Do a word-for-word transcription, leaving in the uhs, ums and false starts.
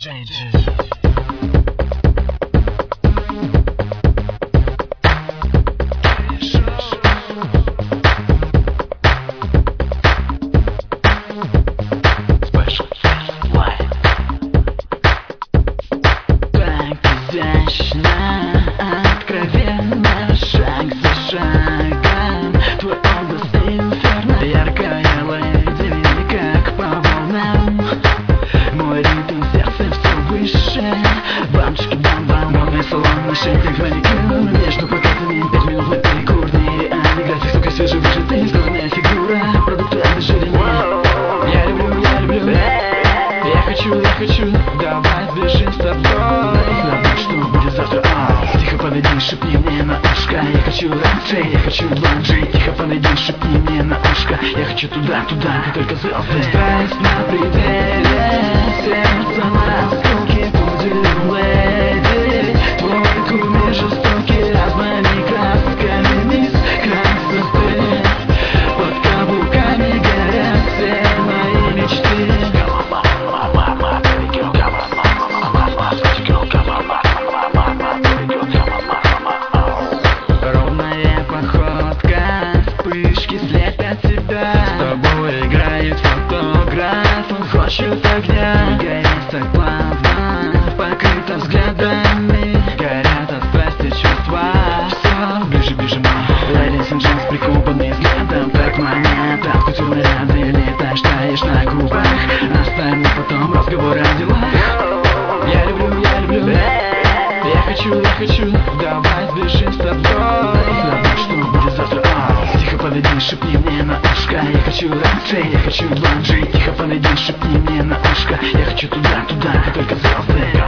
джей джи. Откровенно, шаг за шагом, твой образ инферно. Яркая леди, как по волнам. Мой ритм, сердце все выше. Бамчики, бам-бам, модный салон, на шее как маникюр. Между показами пять минут на перекур. Нереальный график, сука, свежевыжатый. Скромная фигура, продукты обезжирения. Я люблю, я люблю. Я хочу, я хочу, давай сбежим с тобой. Забудь, что будет завтра, а тихо подойди, шепни мне на ушко. Я хочу раньше, я хочу бланжи. Тихо подойди, шепни мне на ушко. Я хочу туда, туда, как только звезды. Страсть на пределе, сердце на скуке. Будем леди, твой кумир жестокий. Размани красками мисс красоты. Под каблуками горят все мои мечты. Ровная походка, вспышки слепят тебя. С тобой играет фотограф, он хочет огня. Гореть так плавно, покрыто взглядами. Горят от страсти чувства. Все, ближе, ближе, мой Ladies and gents, прикованный взглядом, как монета. В кутюрной ряды летаешь, таешь на губах. Оставим потом разговор о делах. Я люблю, я люблю. Я хочу, я хочу, давай сбежим с тобой. Забудь, что будет завтра, а тихо подойди, шепни мне на ушко. Я хочу раньше, я хочу бланжи. Тихо подойди, шепни мне на ушко. Я хочу туда, туда, как только звезды.